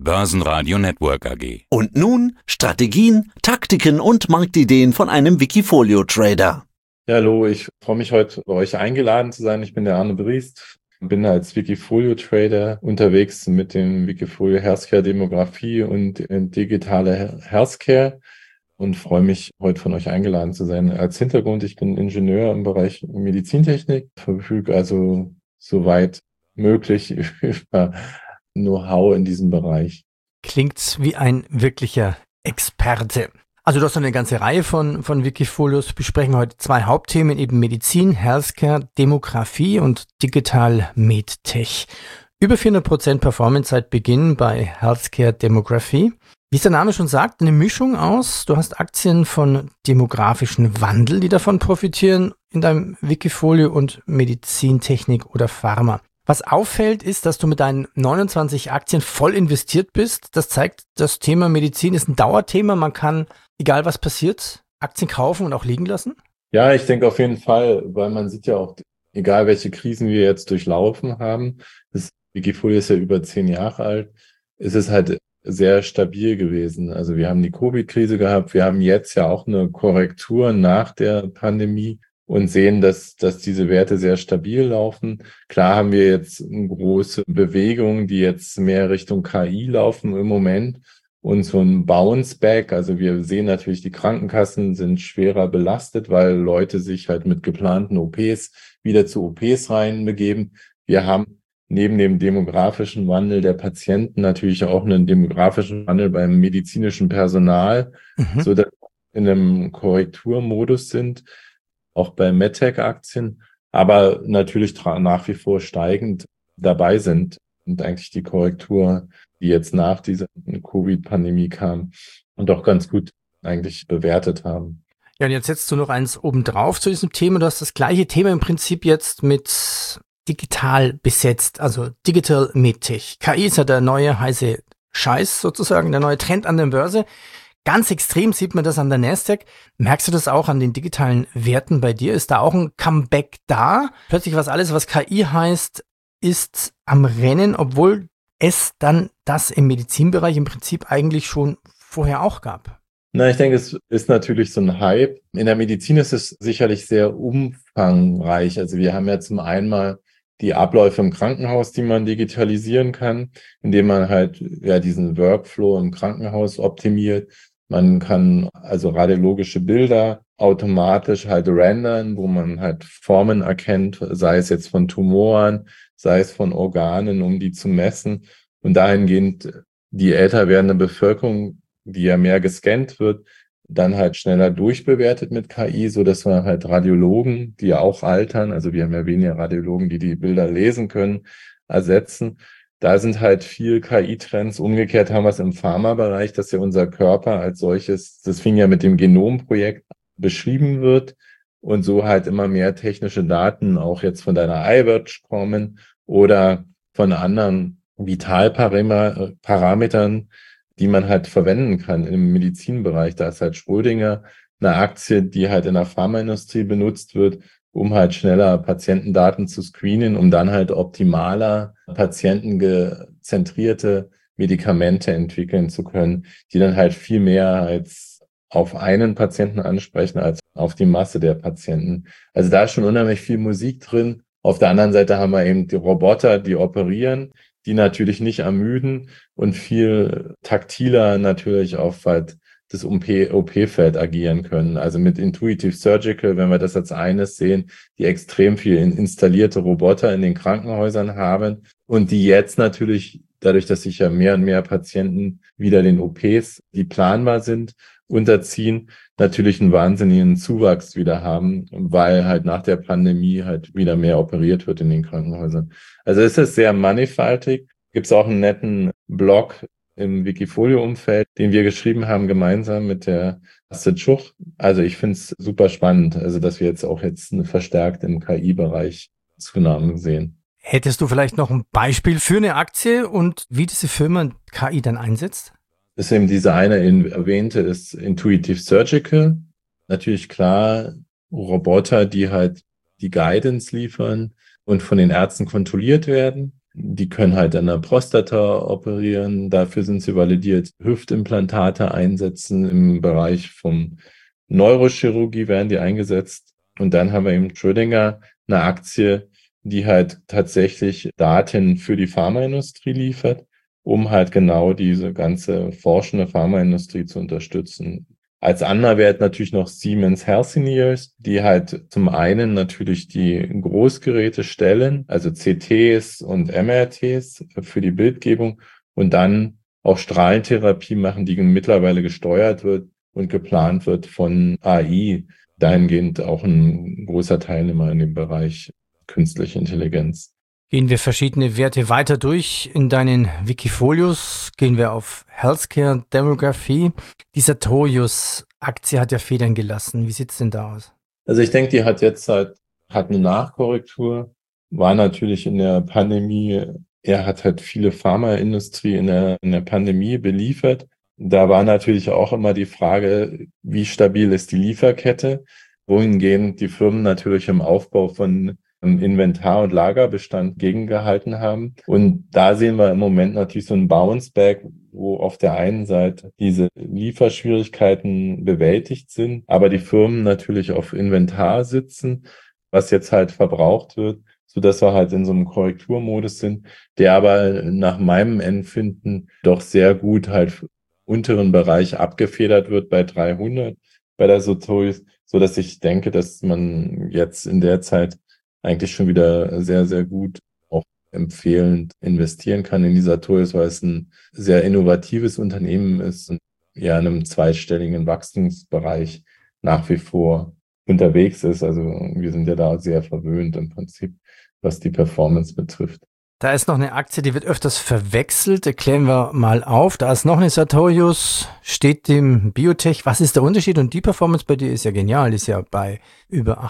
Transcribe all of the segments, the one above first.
Börsenradio Network AG. Und nun Strategien, Taktiken und Marktideen von einem Wikifolio-Trader. Ja, hallo, ich freue mich heute bei euch eingeladen zu sein. Ich bin der Arne Briest, bin als Wikifolio-Trader unterwegs mit dem Wikifolio Healthcare Demografie und digitale Healthcare und freue mich, heute von euch eingeladen zu sein. Als Hintergrund, ich bin Ingenieur im Bereich Medizintechnik, verfüge also soweit möglich über Know-how in diesem Bereich. Klingt wie ein wirklicher Experte. Also du hast eine ganze Reihe von Wikifolios. Besprechen wir heute zwei Hauptthemen, eben Medizin, Healthcare, Demografie und Digital MedTech. Über 400% Performance seit Beginn bei Healthcare Demography. Wie es der Name schon sagt, eine Mischung aus. Du hast Aktien von demografischen Wandel, die davon profitieren in deinem Wikifolio, und Medizintechnik oder Pharma. Was auffällt, ist, dass du mit deinen 29 Aktien voll investiert bist. Das zeigt, das Thema Medizin ist ein Dauerthema. Man kann, egal was passiert, Aktien kaufen und auch liegen lassen. Ja, ich denke auf jeden Fall, weil man sieht ja auch, egal welche Krisen wir jetzt durchlaufen haben, das Wikifolio ist ja über 10 Jahre alt, ist es halt sehr stabil gewesen. Also wir haben die Covid-Krise gehabt, wir haben jetzt ja auch eine Korrektur nach der Pandemie und sehen, dass diese Werte sehr stabil laufen. Klar haben wir jetzt eine große Bewegung, die jetzt mehr Richtung KI laufen im Moment und so ein Bounce-Back. Also wir sehen natürlich, die Krankenkassen sind schwerer belastet, weil Leute sich halt mit geplanten OPs wieder zu OPs reinbegeben. Wir haben neben dem demografischen Wandel der Patienten natürlich auch einen demografischen Wandel beim medizinischen Personal, so dass wir in einem Korrekturmodus sind, auch bei MedTech-Aktien, aber natürlich nach wie vor steigend dabei sind und eigentlich die Korrektur, die jetzt nach dieser Covid-Pandemie kam, und auch ganz gut eigentlich bewertet haben. Ja, und jetzt setzt du noch eins obendrauf zu diesem Thema. Du hast das gleiche Thema im Prinzip jetzt mit digital besetzt, also Digital MedTech. KI ist ja der neue heiße Scheiß sozusagen, der neue Trend an der Börse. Ganz extrem sieht man das an der Nasdaq. Merkst du das auch an den digitalen Werten bei dir? Ist da auch ein Comeback da? Plötzlich alles, was KI heißt, ist am Rennen, obwohl es dann das im Medizinbereich im Prinzip eigentlich schon vorher auch gab. Na, ich denke, es ist natürlich so ein Hype. In der Medizin ist es sicherlich sehr umfangreich. Also wir haben ja zum einen mal die Abläufe im Krankenhaus, die man digitalisieren kann, indem man halt ja diesen Workflow im Krankenhaus optimiert. Man kann also radiologische Bilder automatisch halt rendern, wo man halt Formen erkennt, sei es jetzt von Tumoren, sei es von Organen, um die zu messen. Und dahingehend die älter werdende Bevölkerung, die ja mehr gescannt wird, dann halt schneller durchbewertet mit KI, so dass man halt Radiologen, die ja auch altern, also wir haben ja weniger Radiologen, die Bilder lesen können, ersetzen. Da sind halt viel KI-Trends. Umgekehrt haben wir es im Pharmabereich, dass ja unser Körper als solches, das fing ja mit dem Genomprojekt, beschrieben wird und so halt immer mehr technische Daten auch jetzt von deiner iWatch kommen oder von anderen Vitalparametern, die man halt verwenden kann im Medizinbereich. Da ist halt Schrödinger eine Aktie, die halt in der Pharmaindustrie benutzt wird, um halt schneller Patientendaten zu screenen, um dann halt optimaler patientenzentrierte Medikamente entwickeln zu können, die dann halt viel mehr als auf einen Patienten ansprechen, als auf die Masse der Patienten. Also da ist schon unheimlich viel Musik drin. Auf der anderen Seite haben wir eben die Roboter, die operieren, die natürlich nicht ermüden und viel taktiler natürlich auf halt das OP-Feld agieren können. Also mit Intuitive Surgical, wenn wir das als eines sehen, die extrem viel installierte Roboter in den Krankenhäusern haben und die jetzt natürlich, dadurch, dass sich ja mehr und mehr Patienten wieder den OPs, die planbar sind, unterziehen, natürlich einen wahnsinnigen Zuwachs wieder haben, weil halt nach der Pandemie halt wieder mehr operiert wird in den Krankenhäusern. Also es ist sehr mannigfaltig. Gibt es auch einen netten Blog im Wikifolio-Umfeld, den wir geschrieben haben, gemeinsam mit der Astrid Schuch. Also ich finde es super spannend, also dass wir jetzt verstärkt im KI-Bereich Zunahmen sehen. Hättest du vielleicht noch ein Beispiel für eine Aktie und wie diese Firma KI dann einsetzt? Das ist eben diese eine erwähnte, ist Intuitive Surgical. Natürlich klar, Roboter, die halt die Guidance liefern und von den Ärzten kontrolliert werden. Die können halt an der Prostata operieren, dafür sind sie validiert. Hüftimplantate einsetzen, im Bereich von Neurochirurgie werden die eingesetzt. Und dann haben wir eben Schrödinger, eine Aktie, die halt tatsächlich Daten für die Pharmaindustrie liefert, um halt genau diese ganze forschende Pharmaindustrie zu unterstützen. Als anderer Wert natürlich noch Siemens Healthineers, die halt zum einen natürlich die Großgeräte stellen, also CTs und MRTs für die Bildgebung und dann auch Strahlentherapie machen, die mittlerweile gesteuert wird und geplant wird von AI. Dahingehend auch ein großer Teilnehmer in dem Bereich künstliche Intelligenz. Gehen wir verschiedene Werte weiter durch in deinen Wikifolios. Gehen wir auf Healthcare Demography. Die Sartorius-Aktie hat ja Federn gelassen. Wie sieht's denn da aus? Also ich denke, die hat jetzt hat eine Nachkorrektur, war natürlich in der Pandemie, er hat halt viele Pharmaindustrie in der Pandemie beliefert. Da war natürlich auch immer die Frage, wie stabil ist die Lieferkette, wohingehend die Firmen natürlich im Aufbau von Inventar- und Lagerbestand gegengehalten haben. Und da sehen wir im Moment natürlich so ein Bounce-Back, wo auf der einen Seite diese Lieferschwierigkeiten bewältigt sind, aber die Firmen natürlich auf Inventar sitzen, was jetzt halt verbraucht wird, sodass wir halt in so einem Korrekturmodus sind, der aber nach meinem Empfinden doch sehr gut halt unteren Bereich abgefedert wird bei 300 bei der Sartorius, sodass ich denke, dass man jetzt in der Zeit eigentlich schon wieder sehr, sehr gut auch empfehlend investieren kann in die Sartorius, weil es ein sehr innovatives Unternehmen ist und ja in einem zweistelligen Wachstumsbereich nach wie vor unterwegs ist. Also wir sind ja da sehr verwöhnt im Prinzip, was die Performance betrifft. Da ist noch eine Aktie, die wird öfters verwechselt. Erklären wir mal auf. Da ist noch eine Sartorius, steht dem Biotech. Was ist der Unterschied? Und die Performance bei dir ist ja genial, ist ja bei über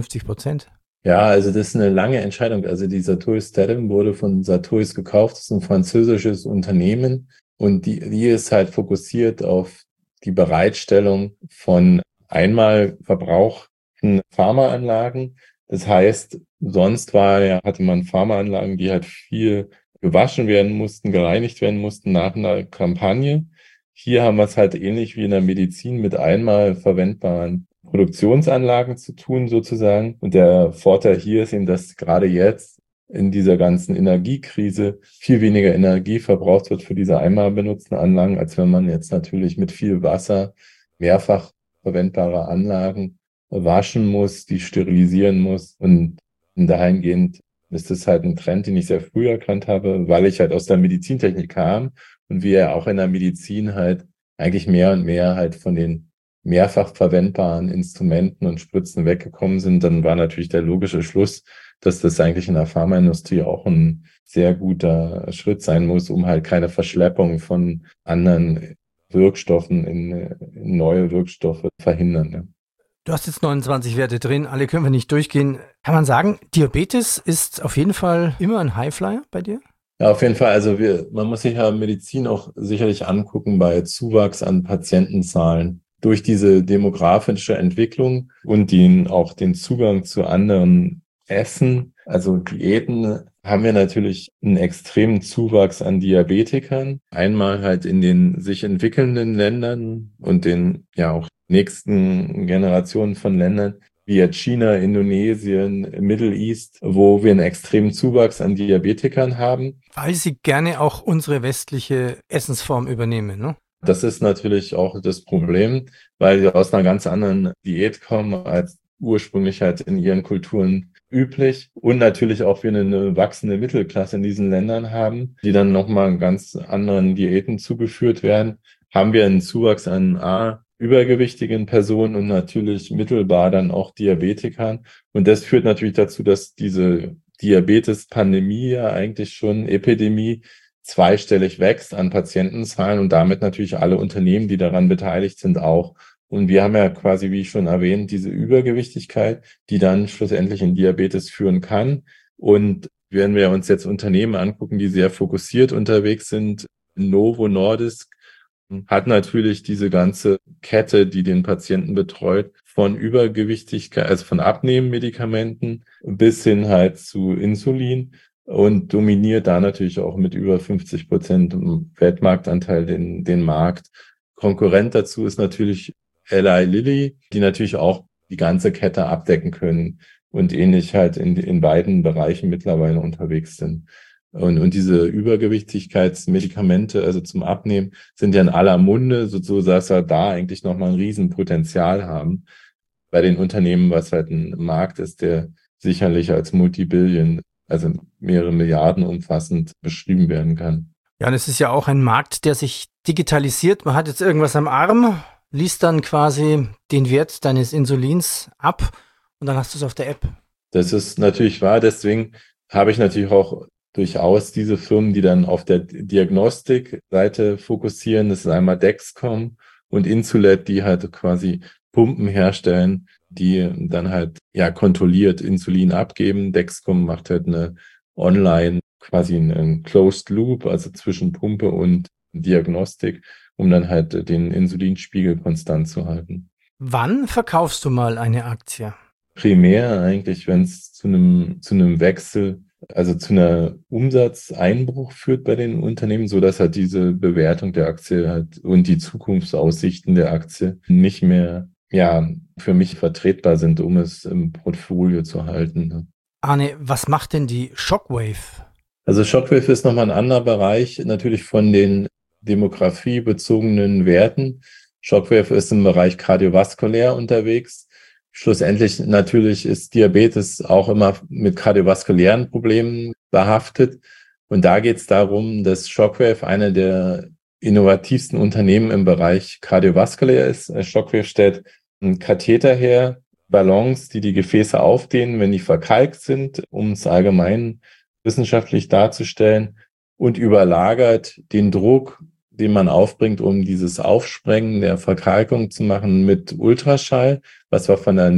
850%. Ja, also das ist eine lange Entscheidung. Also die Sartorius Statin wurde von Sartorius gekauft. Das ist ein französisches Unternehmen und die ist halt fokussiert auf die Bereitstellung von einmal verbrauchten Pharmaanlagen. Das heißt, sonst hatte man Pharmaanlagen, die halt viel gewaschen werden mussten, gereinigt werden mussten nach einer Kampagne. Hier haben wir es halt ähnlich wie in der Medizin mit einmal verwendbaren Produktionsanlagen zu tun sozusagen. Und der Vorteil hier ist eben, dass gerade jetzt in dieser ganzen Energiekrise viel weniger Energie verbraucht wird für diese einmal benutzten Anlagen, als wenn man jetzt natürlich mit viel Wasser mehrfach verwendbare Anlagen waschen muss, die sterilisieren muss. Und dahingehend ist das halt ein Trend, den ich sehr früh erkannt habe, weil ich halt aus der Medizintechnik kam und wir ja auch in der Medizin halt eigentlich mehr und mehr halt von den mehrfach verwendbaren Instrumenten und Spritzen weggekommen sind, dann war natürlich der logische Schluss, dass das eigentlich in der Pharmaindustrie auch ein sehr guter Schritt sein muss, um halt keine Verschleppung von anderen Wirkstoffen in neue Wirkstoffe verhindern. Ja. Du hast jetzt 29 Werte drin, alle können wir nicht durchgehen. Kann man sagen, Diabetes ist auf jeden Fall immer ein Highflyer bei dir? Ja, auf jeden Fall. Also man muss sich ja Medizin auch sicherlich angucken bei Zuwachs an Patientenzahlen. Durch diese demografische Entwicklung und auch den Zugang zu anderen Essen, also Diäten, haben wir natürlich einen extremen Zuwachs an Diabetikern. Einmal halt in den sich entwickelnden Ländern und den ja auch nächsten Generationen von Ländern, wie jetzt China, Indonesien, Middle East, wo wir einen extremen Zuwachs an Diabetikern haben. Weil sie gerne auch unsere westliche Essensform übernehmen, ne? Das ist natürlich auch das Problem, weil sie aus einer ganz anderen Diät kommen als ursprünglich halt in ihren Kulturen üblich und natürlich auch wir eine wachsende Mittelklasse in diesen Ländern haben, die dann nochmal ganz anderen Diäten zugeführt werden, haben wir einen Zuwachs an übergewichtigen Personen und natürlich mittelbar dann auch Diabetikern. Und das führt natürlich dazu, dass diese Diabetes-Pandemie ja eigentlich schon Epidemie zweistellig wächst an Patientenzahlen und damit natürlich alle Unternehmen, die daran beteiligt sind, auch. Und wir haben ja quasi, wie ich schon erwähnt, diese Übergewichtigkeit, die dann schlussendlich in Diabetes führen kann. Und wenn wir uns jetzt Unternehmen angucken, die sehr fokussiert unterwegs sind, Novo Nordisk hat natürlich diese ganze Kette, die den Patienten betreut, von Übergewichtigkeit, also von Abnehmmedikamenten bis hin halt zu Insulin. und dominiert da natürlich auch mit über 50% Weltmarktanteil den Markt. Konkurrent dazu ist natürlich Eli Lilly, die natürlich auch die ganze Kette abdecken können und ähnlich halt in beiden Bereichen mittlerweile unterwegs sind. Und diese Übergewichtigkeitsmedikamente, also zum Abnehmen, sind ja in aller Munde, so dass wir da eigentlich nochmal ein Riesenpotenzial haben bei den Unternehmen, was halt ein Markt ist, der sicherlich als Multibillion, also mehrere Milliarden umfassend beschrieben werden kann. Ja, und es ist ja auch ein Markt, der sich digitalisiert. Man hat jetzt irgendwas am Arm, liest dann quasi den Wert deines Insulins ab und dann hast du es auf der App. Das ist natürlich wahr, deswegen habe ich natürlich auch durchaus diese Firmen, die dann auf der Diagnostikseite fokussieren. Das ist einmal Dexcom und Insulet, die halt quasi Pumpen herstellen, die dann halt kontrolliert Insulin abgeben. Dexcom macht halt eine online quasi einen Closed Loop, also zwischen Pumpe und Diagnostik, um dann halt den Insulinspiegel konstant zu halten. Wann verkaufst du mal eine Aktie? Primär eigentlich, wenn es zu einem Wechsel, also zu einer Umsatzeinbruch führt bei den Unternehmen, so dass halt diese Bewertung der Aktie halt und die Zukunftsaussichten der Aktie nicht mehr für mich vertretbar sind, um es im Portfolio zu halten. Arne, was macht denn die Shockwave? Also Shockwave ist nochmal ein anderer Bereich, natürlich von den demografiebezogenen Werten. Shockwave ist im Bereich kardiovaskulär unterwegs. Schlussendlich natürlich ist Diabetes auch immer mit kardiovaskulären Problemen behaftet. Und da geht es darum, dass Shockwave eine der innovativsten Unternehmen im Bereich kardiovaskulär ist. Shockwave stellt einen Katheter her, Ballons, die Gefäße aufdehnen, wenn die verkalkt sind, um es allgemein wissenschaftlich darzustellen, und überlagert den Druck, den man aufbringt, um dieses Aufsprengen der Verkalkung zu machen, mit Ultraschall, was wir von der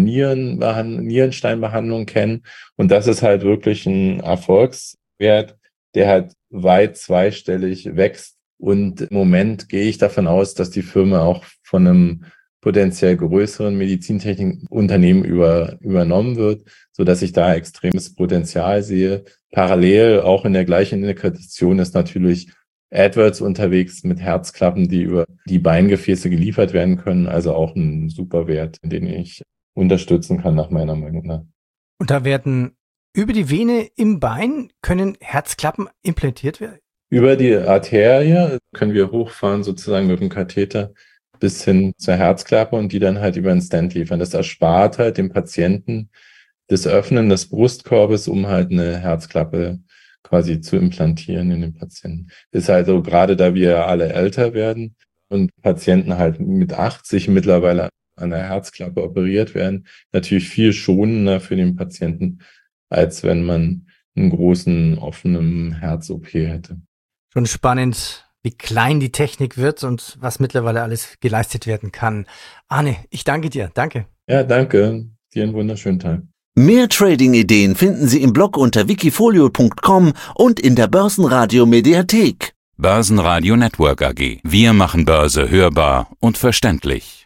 Nierensteinbehandlung kennen. Und das ist halt wirklich ein Erfolgswert, der halt weit zweistellig wächst. Und im Moment gehe ich davon aus, dass die Firma auch von einem potenziell größeren Medizintechnikunternehmen übernommen wird, so dass ich da extremes Potenzial sehe. Parallel auch in der gleichen Indikation ist natürlich AdWords unterwegs mit Herzklappen, die über die Beingefäße geliefert werden können. Also auch ein super Wert, den ich unterstützen kann, nach meiner Meinung nach. Und da werden über die Vene im Bein können Herzklappen implantiert werden? Über die Arterie können wir hochfahren, sozusagen mit dem Katheter bis hin zur Herzklappe und die dann halt über einen Stent liefern. Das erspart halt dem Patienten das Öffnen des Brustkorbes, um halt eine Herzklappe quasi zu implantieren in den Patienten. Ist also gerade, da wir alle älter werden und Patienten halt mit 80 mittlerweile an der Herzklappe operiert werden, natürlich viel schonender für den Patienten, als wenn man einen großen offenen Herz-OP hätte. Schon spannend, wie klein die Technik wird und was mittlerweile alles geleistet werden kann. Arne, ich danke dir. Danke. Ja, danke. Dir einen wunderschönen Tag. Mehr Trading-Ideen finden Sie im Blog unter wikifolio.com und in der Börsenradio Mediathek. Börsenradio Network AG. Wir machen Börse hörbar und verständlich.